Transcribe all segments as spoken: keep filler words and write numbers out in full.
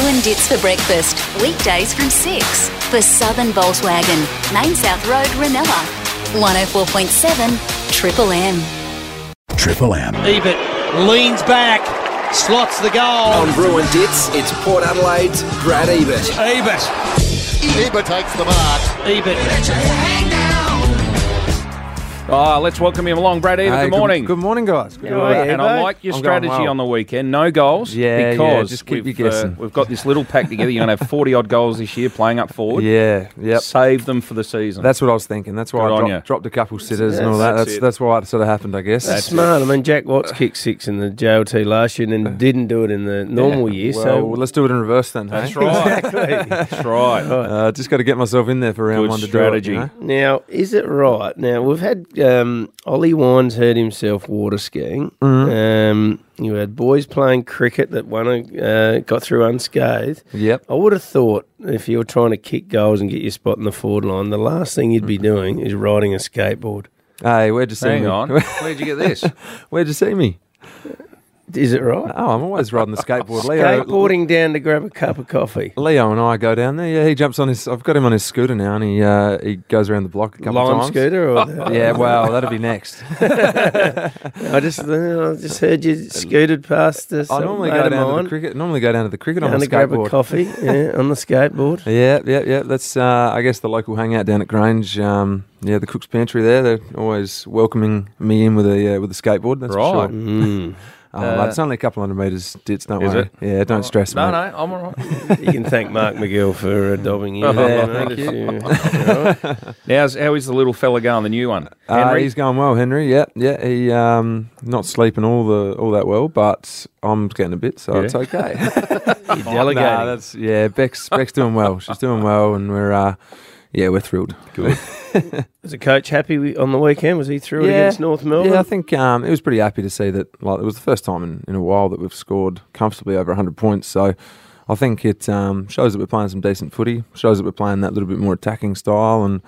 and Dits for breakfast, weekdays from six. For Southern Volkswagen, Main South Road, Ranella. one oh four point seven Triple M. Triple M. Ebert leans back, slots the goal. On Brew and Dits, it's Port Adelaide's Brad Ebert. Ebert. Ebert takes the mark. Ebert. Oh, let's welcome him along. Brad Ebert, Hey, good morning. Good, good morning, guys. Good Yeah, morning. and I like your I'm going strategy well. on the weekend. No goals. Yeah, because yeah, just keep we've, you guessing. Uh, we've got this little pack together. You're going to have forty-odd goals this year playing up forward. Yeah, yep. Save them for the season. That's what I was thinking. That's why Good I on dropped, ya. dropped a couple sitters That's- and all that. that's That's it. that's why it sort of happened, I guess. That's smart. I mean, Jack Watts kicked six in the J L T last year and then didn't do it in the normal year. Well, so let's do it in reverse then. That's hey? right. Exactly. That's right. Uh, just got to get myself in there for round Good one to strategy. do it. You know? Now, is it right? Now, we've had um, Ollie Wines hurt himself water skiing. Mm-hmm. Um, you had boys playing cricket that won a, uh, got through unscathed. Yep. I would have thought if you were trying to kick goals and get your spot in the forward line, the last thing you'd Mm-hmm. be doing is riding a skateboard. Hey, where'd you see Hang me? on. Where'd you get this? Where'd you see me? Is it right? Oh, I'm always riding the skateboard. Leo, Skateboarding down to grab a cup of coffee. Leo and I go down there. Yeah, he jumps on his. I've got him on his scooter now, and he uh, he goes around the block a couple Lime of times. scooter? Or the, Yeah, well, that'll be next. I just uh, I just heard you scooted past the I normally go down to the cricket. Normally go down to the cricket on Down the to grab a skateboard. coffee, yeah, on the skateboard. Yeah, yeah, yeah. That's, uh, I guess, the local hangout down at Grange. Um, yeah, the Cook's Pantry there. They're always welcoming me in with a uh, with a skateboard. That's Right. for sure. Mm. Oh, Uh, mate, it's only a couple hundred metres, Dits, don't Is worry. it? Yeah, don't stress, No, mate. no, I'm all right. You can thank Mark McGill for uh, dobbing you. Oh, there, thank mate, you. if you- you know. How's, how is the little fella going, the new one? Uh, Henry? he's going well, Henry. Yeah, yeah. He um, not sleeping all the all that well, but I'm getting a bit, so Yeah. it's okay. You're delegating. Nah, that's yeah. Beck's Beck's doing well. She's doing well, and we're uh, yeah, we're thrilled. Good. Was the coach happy wi- on the weekend? Was he through it Yeah. against North Melbourne? Yeah, I think um, it was pretty happy to see that. Like, it was the first time in, in a while that we've scored comfortably over one hundred points. So I think it um, shows that we're playing some decent footy. Shows that we're playing that little bit more attacking style, and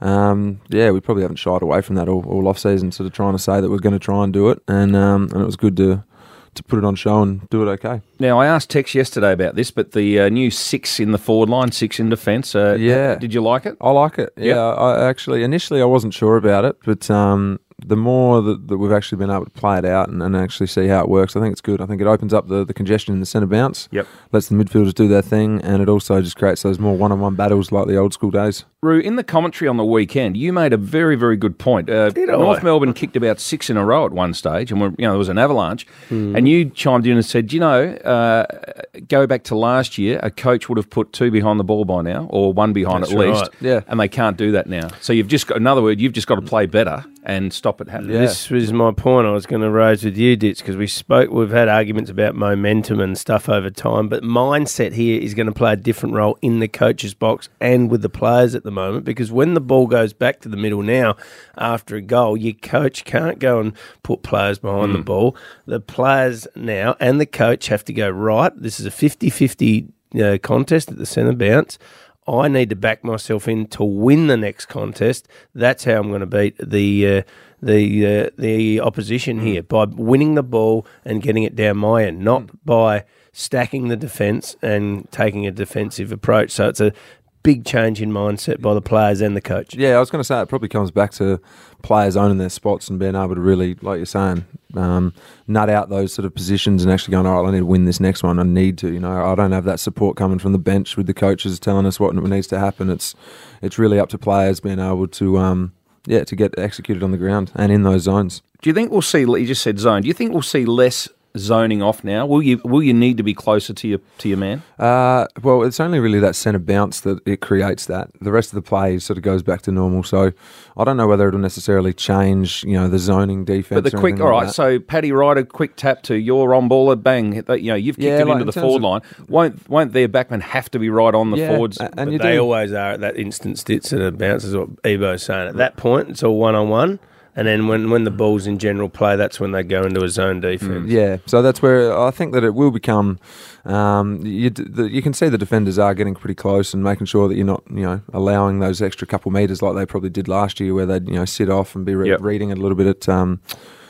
um, yeah, we probably haven't shied away from that all, all off season. Sort of trying to say that we're going to try and do it, and um, and it was good to to put it on show and do it okay. Now, I asked Tex yesterday about this, but the uh, new six in the forward line, six in defence, uh, Yeah. did you like it? I like it. Yep. Yeah, I actually initially I wasn't sure about it, but um, the more that, that we've actually been able to play it out and, and actually see how it works, I think it's good. I think it opens up the, the congestion in the centre bounce. Yep. Lets the midfielders do their thing, and it also just creates those more one-on-one battles like the old school days. Roo, in the commentary on the weekend, you made a very, very good point. Uh, Did I? North Melbourne kicked about six in a row at one stage, and we're, you know there was an avalanche. And you chimed in and said, you know, uh, go back to last year, a coach would have put two behind the ball by now, or one behind That's at least. right. Yeah. And they can't do that now. So you've just got, in other words, you've just got to play better and stop it happening. Yeah. This was my point I was going to raise with you, Dits, because we spoke, we've had arguments about momentum and stuff over time, but mindset here is going to play a different role in the coach's box and with the players at the moment, because when the ball goes back to the middle now after a goal, your coach can't go and put players behind the ball. The players now and the coach have to go, right, this is a fifty-fifty uh, contest at the centre bounce. I need to back myself in to win the next contest. That's how I'm going to beat the uh, the uh, the opposition here, by winning the ball and getting it down my end, not by stacking the defence and taking a defensive approach. So it's a big change in mindset by the players and the coach. Yeah, I was going to say it probably comes back to players owning their spots and being able to really, like you're saying, um, nut out those sort of positions and actually going, all right, I need to win this next one. I need to, you know, I don't have that support coming from the bench with the coaches telling us what needs to happen. It's it's really up to players being able to, um, yeah, to get executed on the ground and in those zones. Do you think we'll see, you just said zone, do you think we'll see less zoning off now? Will you will you need to be closer to your to your man? Uh, well, it's only really that centre bounce that it creates that. The rest of the play sort of goes back to normal. So I don't know whether it'll necessarily change, you know, the zoning defence. But the or quick, anything all like right, that. so Paddy Ryder, quick tap to your on baller, bang, that, you know, you've kicked Yeah, it like into in the terms forward of- line. Won't won't their backman have to be right on the Yeah, forwards? a- and But you they do. always are at that instant stits and a bounce, is what Ebo's saying. At that point, it's all one-on-one. And then when, when the ball's in general play, that's when they go into a zone defence. Yeah, so that's where I think that it will become. Um, you, d- the, you can see the defenders are getting pretty close and making sure that you're not, you know, allowing those extra couple metres like they probably did last year, where they'd, you know, sit off and be re- Yep. reading it a little bit at, um,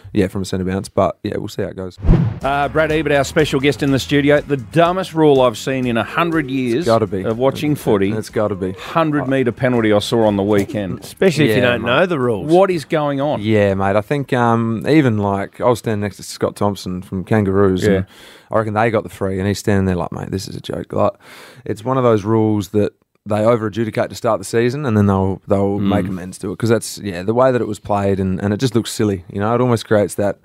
yeah, from a centre bounce. But yeah, we'll see how it goes. Uh, Brad Ebert, our special guest in the studio. The dumbest rule I've seen in a hundred years gotta be. of watching footy. It's got to be. Hundred metre penalty I saw on the weekend. Especially if you Yeah, don't mate. know the rules. What is going on? Yeah, mate. I think um, even like I was standing next to Scott Thompson from Kangaroos, Yeah. and I reckon they got the free, and he's standing there like, mate, this is a joke. Like, it's one of those rules that they over adjudicate to start the season, and then they'll they'll Mm. make amends to it because that's yeah the way that it was played, and, and it just looks silly. You know, it almost creates that.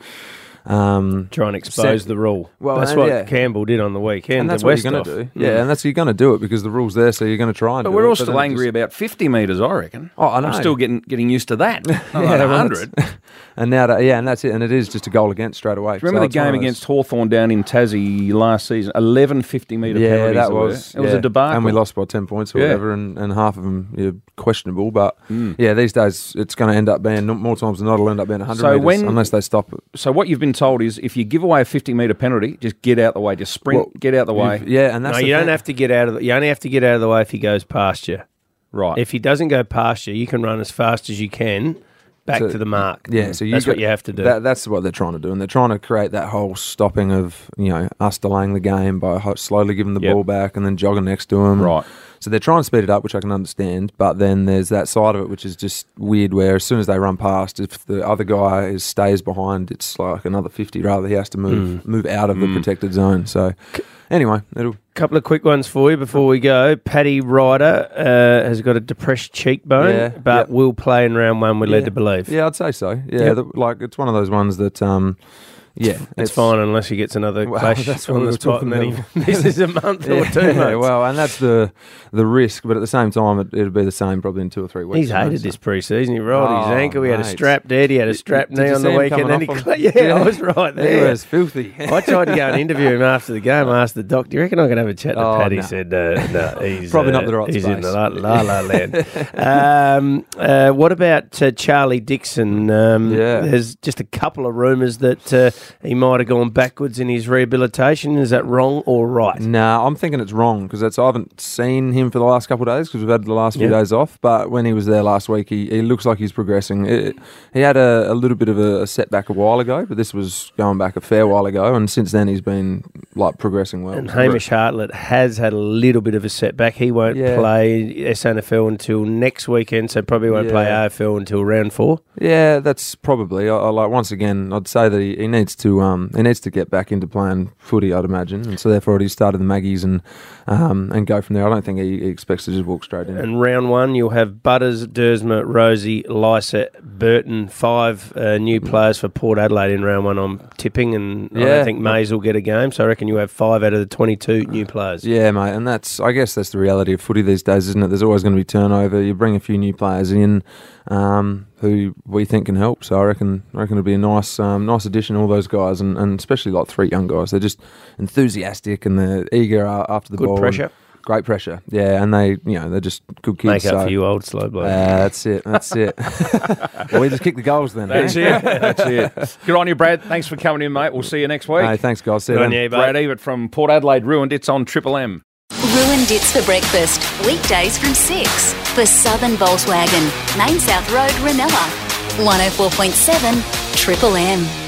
Um, Try and expose set- the rule. Well, that's and what yeah. Campbell did on the weekend. and that's to what you're going Westhoff. to do. Yeah, and that's you're going to do it because the rule's there, so you're going to try and. But do we're it, all then still it angry just- about fifty metres, I reckon. Oh, I know. I'm still getting getting used to that. Not Yeah, like well, one hundred. that's- and now, that, yeah, and that's it, and it is just a goal against straight away. Remember So the it's one game of those- against Hawthorn down in Tassie last season? eleven fifty metre Yeah, penalties. that there were. was It was yeah. a debacle. and we lost by ten points or Yeah. whatever, and, and half of them yeah, questionable. But Mm. yeah, these days it's going to end up being more times than not. It'll end up being one hundred So metres when- unless they stop it. So what you've been told is if you give away a fifty metre penalty, just get out the way. Just sprint, Well, get out the way. Yeah, and that's No, the you don't thing. have to get out of the, you only have to get out of the way if he goes past you. Right. If he doesn't go past you, you can run as fast as you can back So- to the mark. Yeah, so you that's got- what you have to do. That, that's what they're trying to do, and they're trying to create that whole stopping of you know us delaying the game by ho- slowly giving the Yep. ball back and then jogging next to them. Right. So they're trying to speed it up, which I can understand, but then there's that side of it which is just weird, where as soon as they run past, if the other guy is stays behind, it's like another fifty. Rather, he has to move move out of the protected zone. So anyway, it'll. Couple of quick ones for you before we go. Paddy Ryder uh, has got a depressed cheekbone, Yeah, but yep. will play in round one, we're led to believe. Yeah, I'd say so. Yeah, Yep. the, like it's one of those ones that. Um, yeah, It's, fine unless he gets another Well, clash that's what on we the were spot and talking then about. he misses a month or two Yeah, months. well, and that's the the risk, but at the same time, it, it'll be the same probably in two or three weeks. He's you know, hated so- this pre-season. He rolled his Oh, ankle. He had a mate. strap dead. He had a strap Did knee you on see the him weekend. coming Then he off cl- on- yeah, Yeah. I was right He there. was filthy. I tried to go and interview him after the game. I asked the doc, "Do you reckon I can have a chat to Oh, Paddy?" no. He said, uh, "No, he's Probably uh, not the right He's in space. the la la, la land." um, uh, what about uh, Charlie Dixon? Um, Yeah. There's just a couple of rumours that uh, he might have gone backwards in his rehabilitation. Is that wrong or right? Nah, I'm thinking it's wrong because I haven't seen him for the last couple of days because we've had the last few Yeah. days off. But when he was there last week, he, he looks like he's progressing. It, he had a, a little bit of a, a setback a while ago, but this was going back a fair while ago, and since then he's been like progressing well. And Hamish Hartlett has had a little bit of a setback. He won't Yeah. play S N F L until next weekend, so probably won't play Yeah. A F L until round four. Yeah, that's probably. I, I like once again, I'd say that he, he needs to um he needs to get back into playing footy, I'd imagine, and so therefore he started the Maggies and um and go from there. I don't think he, he expects to just walk straight in. And round one, you'll have Butters, Dersma, Rosie, Lysett, Burton, five uh, new players for Port Adelaide in round one. I'm tipping, and I Yeah. don't think Mays will get a game, so I reckon you have five out of the twenty-two new players. Yeah, mate, and that's I guess that's the reality of footy these days, isn't it? There's always going to be turnover. You bring a few new players in um, who we think can help. So I reckon I reckon it'll be a nice um, nice addition. All those guys, and, and especially like three young guys. They're just enthusiastic and they're eager uh, after the Good ball. pressure. and Great pressure, yeah, and they, you know, they're just good kids. Make up so, for you old slow blokes. Uh, that's it. That's it. Well, we just kick the goals then. That's eh? it. That's it. Good on you, Brad. Thanks for coming in, mate. We'll see you next week. Hey, thanks, guys. See you Good on then. you, mate. Brad Ebert from Port Adelaide Ruined. It's on Triple M. Ruined It's for breakfast, weekdays from six. For Southern Volkswagen, Main South Road, Ranella. one oh four point seven Triple M.